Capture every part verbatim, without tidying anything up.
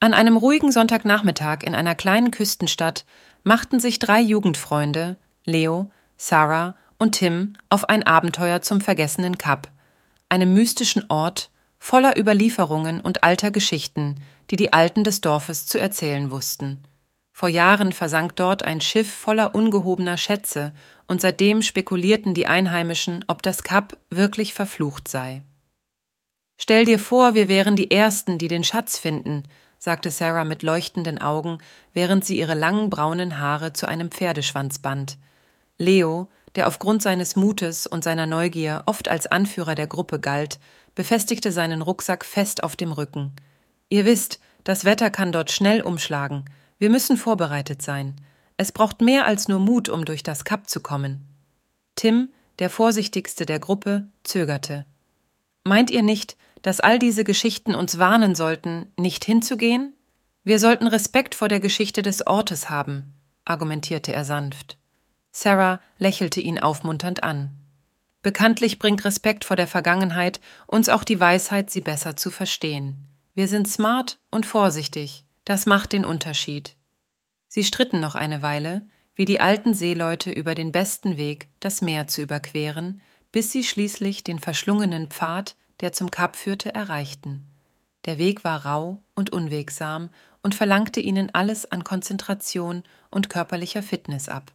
An einem ruhigen Sonntagnachmittag in einer kleinen Küstenstadt machten sich drei Jugendfreunde, Leo, Sarah und Tim, auf ein Abenteuer zum vergessenen Kap, einem mystischen Ort voller Überlieferungen und alter Geschichten, die die Alten des Dorfes zu erzählen wussten. Vor Jahren versank dort ein Schiff voller ungehobener Schätze, und seitdem spekulierten die Einheimischen, ob das Kap wirklich verflucht sei. »Stell dir vor, wir wären die Ersten, die den Schatz finden«, sagte Sarah mit leuchtenden Augen, während sie ihre langen braunen Haare zu einem Pferdeschwanz band. Leo, der aufgrund seines Mutes und seiner Neugier oft als Anführer der Gruppe galt, befestigte seinen Rucksack fest auf dem Rücken. »Ihr wisst, das Wetter kann dort schnell umschlagen. Wir müssen vorbereitet sein. Es braucht mehr als nur Mut, um durch das Kap zu kommen.« Tim, der vorsichtigste der Gruppe, zögerte. »Meint ihr nicht, dass all diese Geschichten uns warnen sollten, nicht hinzugehen? Wir sollten Respekt vor der Geschichte des Ortes haben«, argumentierte er sanft. Sarah lächelte ihn aufmunternd an. »Bekanntlich bringt Respekt vor der Vergangenheit uns auch die Weisheit, sie besser zu verstehen. Wir sind smart und vorsichtig, das macht den Unterschied.« Sie stritten noch eine Weile, wie die alten Seeleute über den besten Weg, das Meer zu überqueren, bis sie schließlich den verschlungenen Pfad, der zum Kap führte, erreichten. Der Weg war rau und unwegsam und verlangte ihnen alles an Konzentration und körperlicher Fitness ab.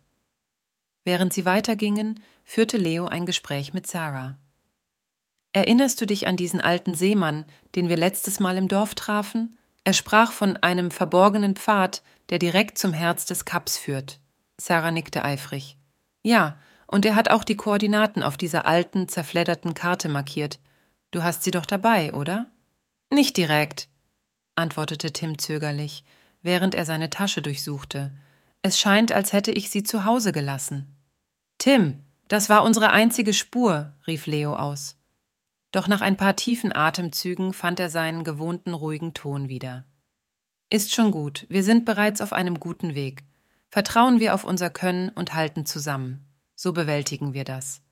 Während sie weitergingen, führte Leo ein Gespräch mit Sarah. »Erinnerst du dich an diesen alten Seemann, den wir letztes Mal im Dorf trafen? Er sprach von einem verborgenen Pfad, der direkt zum Herz des Kaps führt.« Sarah nickte eifrig. »Ja, und er hat auch die Koordinaten auf dieser alten, zerfledderten Karte markiert. Du hast sie doch dabei, oder?« »Nicht direkt«, antwortete Tim zögerlich, während er seine Tasche durchsuchte. »Es scheint, als hätte ich sie zu Hause gelassen.« »Tim, das war unsere einzige Spur«, rief Leo aus. Doch nach ein paar tiefen Atemzügen fand er seinen gewohnten ruhigen Ton wieder. »Ist schon gut, wir sind bereits auf einem guten Weg. Vertrauen wir auf unser Können und halten zusammen. So bewältigen wir das.«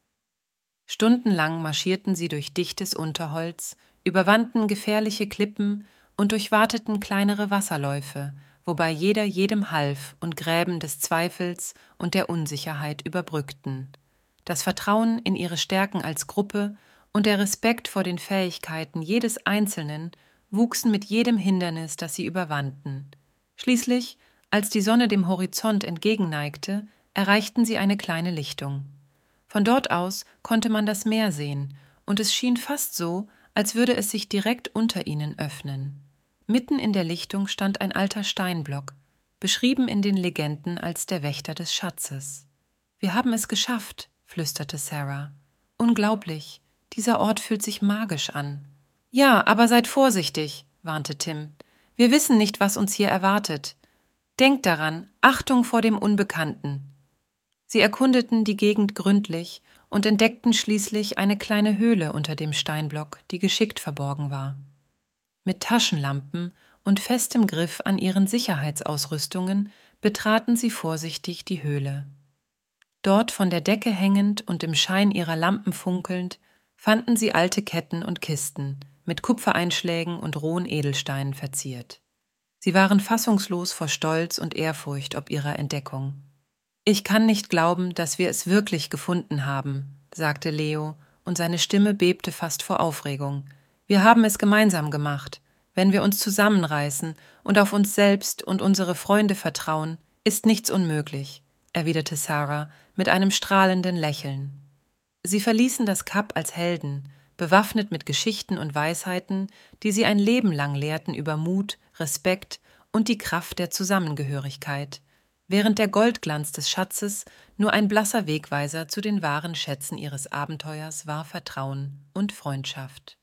Stundenlang marschierten sie durch dichtes Unterholz, überwanden gefährliche Klippen und durchwateten kleinere Wasserläufe, wobei jeder jedem half und Gräben des Zweifels und der Unsicherheit überbrückten. Das Vertrauen in ihre Stärken als Gruppe und der Respekt vor den Fähigkeiten jedes Einzelnen wuchsen mit jedem Hindernis, das sie überwanden. Schließlich, als die Sonne dem Horizont entgegenneigte, erreichten sie eine kleine Lichtung. Von dort aus konnte man das Meer sehen, und es schien fast so, als würde es sich direkt unter ihnen öffnen. Mitten in der Lichtung stand ein alter Steinblock, beschrieben in den Legenden als der Wächter des Schatzes. »Wir haben es geschafft«, flüsterte Sarah. »Unglaublich, dieser Ort fühlt sich magisch an.« »Ja, aber seid vorsichtig«, warnte Tim. »Wir wissen nicht, was uns hier erwartet. Denkt daran, Achtung vor dem Unbekannten.« Sie erkundeten die Gegend gründlich und entdeckten schließlich eine kleine Höhle unter dem Steinblock, die geschickt verborgen war. Mit Taschenlampen und festem Griff an ihren Sicherheitsausrüstungen betraten sie vorsichtig die Höhle. Dort, von der Decke hängend und im Schein ihrer Lampen funkelnd, fanden sie alte Ketten und Kisten, mit Kupfereinschlägen und rohen Edelsteinen verziert. Sie waren fassungslos vor Stolz und Ehrfurcht ob ihrer Entdeckung. »Ich kann nicht glauben, dass wir es wirklich gefunden haben«, sagte Leo, und seine Stimme bebte fast vor Aufregung. »Wir haben es gemeinsam gemacht. Wenn wir uns zusammenreißen und auf uns selbst und unsere Freunde vertrauen, ist nichts unmöglich«, erwiderte Sarah mit einem strahlenden Lächeln. Sie verließen das Kap als Helden, bewaffnet mit Geschichten und Weisheiten, die sie ein Leben lang lehrten über Mut, Respekt und die Kraft der Zusammengehörigkeit, während der Goldglanz des Schatzes nur ein blasser Wegweiser zu den wahren Schätzen ihres Abenteuers war: Vertrauen und Freundschaft.